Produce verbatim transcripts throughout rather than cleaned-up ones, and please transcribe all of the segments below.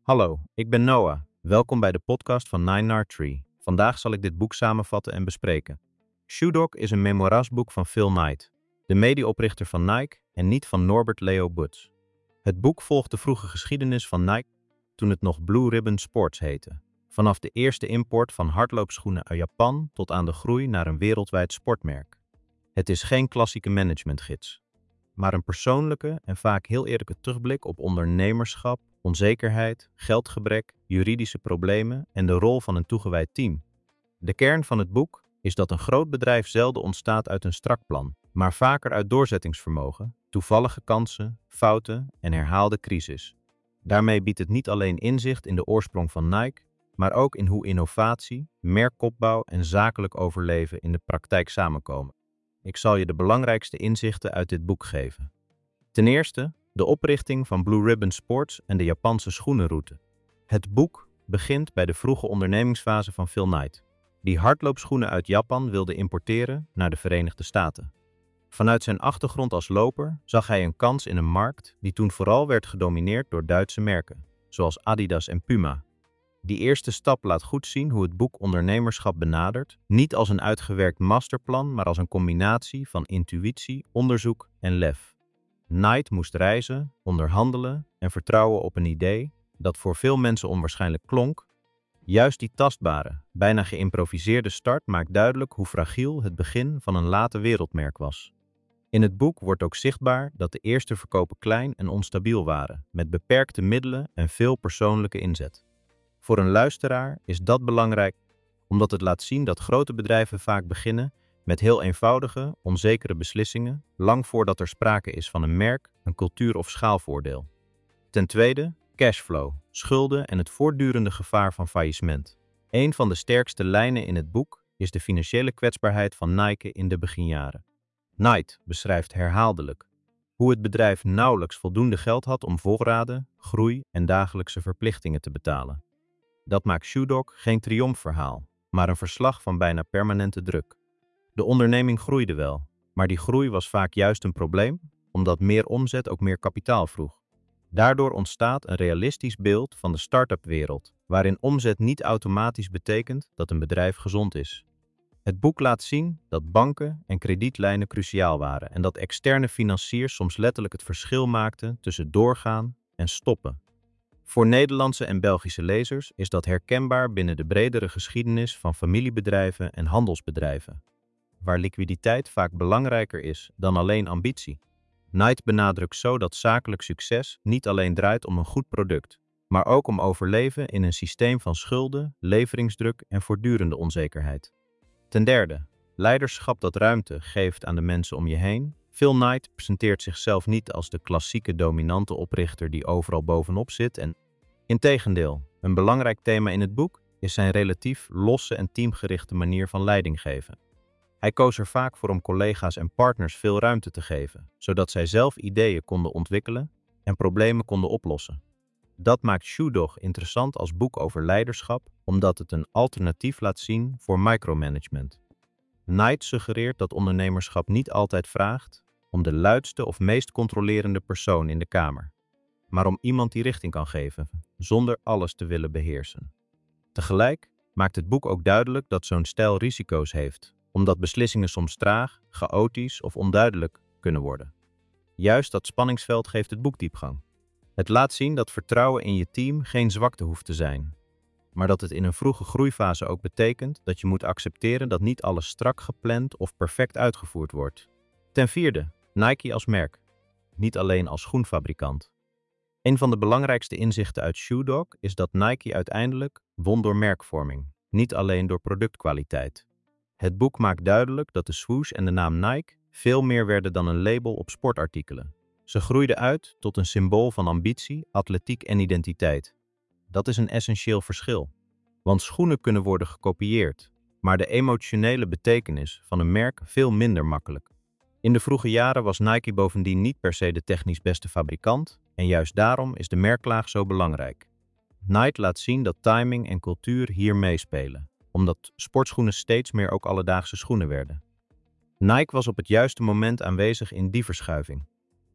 Hallo, ik ben Noah. Welkom bij de podcast van Nine Nard Tree. Vandaag zal ik dit boek samenvatten en bespreken. Shoe Dog is een memoirasboek van Phil Knight, de medeoprichter van Nike en niet van Norbert Leo Butz. Het boek volgt de vroege geschiedenis van Nike toen het nog Blue Ribbon Sports heette. Vanaf de eerste import van hardloopschoenen uit Japan tot aan de groei naar een wereldwijd sportmerk. Het is geen klassieke managementgids, maar een persoonlijke en vaak heel eerlijke terugblik op ondernemerschap, onzekerheid, geldgebrek, juridische problemen en de rol van een toegewijd team. De kern van het boek is dat een groot bedrijf zelden ontstaat uit een strak plan, maar vaker uit doorzettingsvermogen, toevallige kansen, fouten en herhaalde crisis. Daarmee biedt het niet alleen inzicht in de oorsprong van Nike, maar ook in hoe innovatie, merkopbouw en zakelijk overleven in de praktijk samenkomen. Ik zal je de belangrijkste inzichten uit dit boek geven. Ten eerste, de oprichting van Blue Ribbon Sports en de Japanse schoenenroute. Het boek begint bij de vroege ondernemingsfase van Phil Knight, die hardloopschoenen uit Japan wilde importeren naar de Verenigde Staten. Vanuit zijn achtergrond als loper zag hij een kans in een markt die toen vooral werd gedomineerd door Duitse merken, zoals Adidas en Puma. Die eerste stap laat goed zien hoe het boek ondernemerschap benadert, niet als een uitgewerkt masterplan, maar als een combinatie van intuïtie, onderzoek en lef. Knight moest reizen, onderhandelen en vertrouwen op een idee dat voor veel mensen onwaarschijnlijk klonk. Juist die tastbare, bijna geïmproviseerde start maakt duidelijk hoe fragiel het begin van een late wereldmerk was. In het boek wordt ook zichtbaar dat de eerste verkopen klein en onstabiel waren, met beperkte middelen en veel persoonlijke inzet. Voor een luisteraar is dat belangrijk, omdat het laat zien dat grote bedrijven vaak beginnen met heel eenvoudige, onzekere beslissingen, lang voordat er sprake is van een merk, een cultuur of schaalvoordeel. Ten tweede, cashflow, schulden en het voortdurende gevaar van faillissement. Een van de sterkste lijnen in het boek is de financiële kwetsbaarheid van Nike in de beginjaren. Knight beschrijft herhaaldelijk hoe het bedrijf nauwelijks voldoende geld had om voorraden, groei en dagelijkse verplichtingen te betalen. Dat maakt Shoe Dog geen triomfverhaal, maar een verslag van bijna permanente druk. De onderneming groeide wel, maar die groei was vaak juist een probleem, omdat meer omzet ook meer kapitaal vroeg. Daardoor ontstaat een realistisch beeld van de start-up wereld, waarin omzet niet automatisch betekent dat een bedrijf gezond is. Het boek laat zien dat banken en kredietlijnen cruciaal waren en dat externe financiers soms letterlijk het verschil maakten tussen doorgaan en stoppen. Voor Nederlandse en Belgische lezers is dat herkenbaar binnen de bredere geschiedenis van familiebedrijven en handelsbedrijven, waar liquiditeit vaak belangrijker is dan alleen ambitie. Knight benadrukt zo dat zakelijk succes niet alleen draait om een goed product, maar ook om overleven in een systeem van schulden, leveringsdruk en voortdurende onzekerheid. Ten derde, leiderschap dat ruimte geeft aan de mensen om je heen. Phil Knight presenteert zichzelf niet als de klassieke dominante oprichter die overal bovenop zit en, integendeel, een belangrijk thema in het boek is zijn relatief losse en teamgerichte manier van leiding geven. Hij koos er vaak voor om collega's en partners veel ruimte te geven, zodat zij zelf ideeën konden ontwikkelen en problemen konden oplossen. Dat maakt Shoe Dog interessant als boek over leiderschap, omdat het een alternatief laat zien voor micromanagement. Knight suggereert dat ondernemerschap niet altijd vraagt om de luidste of meest controlerende persoon in de kamer, maar om iemand die richting kan geven, zonder alles te willen beheersen. Tegelijk maakt het boek ook duidelijk dat zo'n stijl risico's heeft, omdat beslissingen soms traag, chaotisch of onduidelijk kunnen worden. Juist dat spanningsveld geeft het boek diepgang. Het laat zien dat vertrouwen in je team geen zwakte hoeft te zijn, maar dat het in een vroege groeifase ook betekent dat je moet accepteren dat niet alles strak gepland of perfect uitgevoerd wordt. Ten vierde, Nike als merk, niet alleen als schoenfabrikant. Een van de belangrijkste inzichten uit Shoe Dog is dat Nike uiteindelijk won door merkvorming, niet alleen door productkwaliteit. Het boek maakt duidelijk dat de swoosh en de naam Nike veel meer werden dan een label op sportartikelen. Ze groeiden uit tot een symbool van ambitie, atletiek en identiteit. Dat is een essentieel verschil, want schoenen kunnen worden gekopieerd, maar de emotionele betekenis van een merk veel minder makkelijk. In de vroege jaren was Nike bovendien niet per se de technisch beste fabrikant en juist daarom is de merklaag zo belangrijk. Knight laat zien dat timing en cultuur hier meespelen, omdat sportschoenen steeds meer ook alledaagse schoenen werden. Nike was op het juiste moment aanwezig in die verschuiving.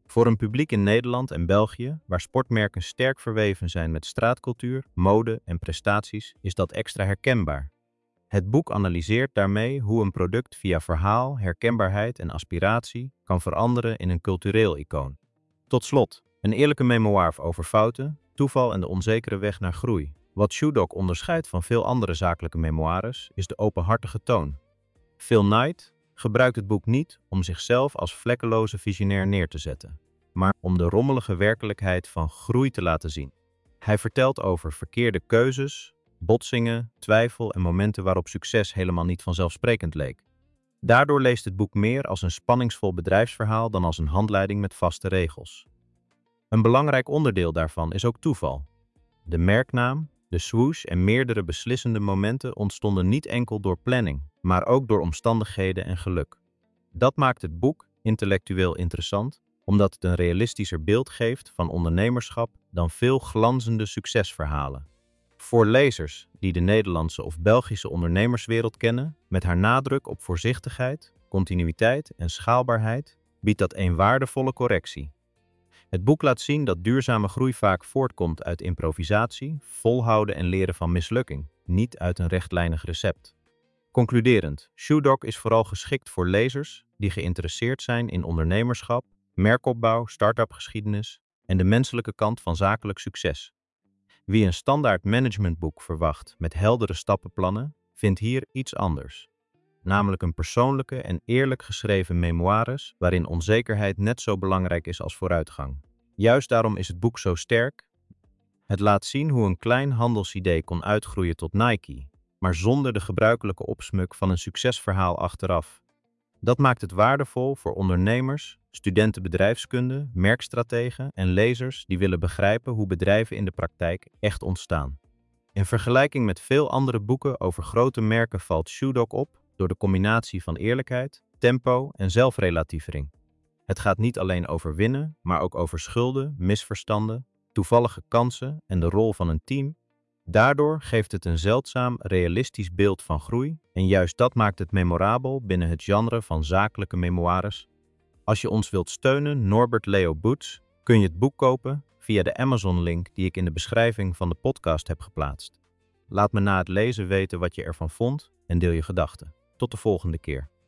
Voor een publiek in Nederland en België, waar sportmerken sterk verweven zijn met straatcultuur, mode en prestaties, is dat extra herkenbaar. Het boek analyseert daarmee hoe een product via verhaal, herkenbaarheid en aspiratie kan veranderen in een cultureel icoon. Tot slot, een eerlijke memoir over fouten, toeval en de onzekere weg naar groei. Wat Shoe Dog onderscheidt van veel andere zakelijke memoires is de openhartige toon. Phil Knight gebruikt het boek niet om zichzelf als vlekkeloze visionair neer te zetten, maar om de rommelige werkelijkheid van groei te laten zien. Hij vertelt over verkeerde keuzes, botsingen, twijfel en momenten waarop succes helemaal niet vanzelfsprekend leek. Daardoor leest het boek meer als een spanningsvol bedrijfsverhaal dan als een handleiding met vaste regels. Een belangrijk onderdeel daarvan is ook toeval. De merknaam, de swoosh en meerdere beslissende momenten ontstonden niet enkel door planning, maar ook door omstandigheden en geluk. Dat maakt het boek intellectueel interessant, omdat het een realistischer beeld geeft van ondernemerschap dan veel glanzende succesverhalen. Voor lezers die de Nederlandse of Belgische ondernemerswereld kennen, met haar nadruk op voorzichtigheid, continuïteit en schaalbaarheid, biedt dat een waardevolle correctie. Het boek laat zien dat duurzame groei vaak voortkomt uit improvisatie, volhouden en leren van mislukking, niet uit een rechtlijnig recept. Concluderend, Shoe Dog is vooral geschikt voor lezers die geïnteresseerd zijn in ondernemerschap, merkopbouw, start-up geschiedenis en de menselijke kant van zakelijk succes. Wie een standaard managementboek verwacht met heldere stappenplannen, vindt hier iets anders. Namelijk een persoonlijke en eerlijk geschreven memoires waarin onzekerheid net zo belangrijk is als vooruitgang. Juist daarom is het boek zo sterk. Het laat zien hoe een klein handelsidee kon uitgroeien tot Nike, maar zonder de gebruikelijke opsmuk van een succesverhaal achteraf. Dat maakt het waardevol voor ondernemers, studenten bedrijfskunde, merkstrategen en lezers die willen begrijpen hoe bedrijven in de praktijk echt ontstaan. In vergelijking met veel andere boeken over grote merken valt Shoe Dog op door de combinatie van eerlijkheid, tempo en zelfrelatievering. Het gaat niet alleen over winnen, maar ook over schulden, misverstanden, toevallige kansen en de rol van een team. Daardoor geeft het een zeldzaam, realistisch beeld van groei en juist dat maakt het memorabel binnen het genre van zakelijke memoires. Als je ons wilt steunen, Norbert Leo Boots, kun je het boek kopen via de Amazon-link die ik in de beschrijving van de podcast heb geplaatst. Laat me na het lezen weten wat je ervan vond en deel je gedachten. Tot de volgende keer.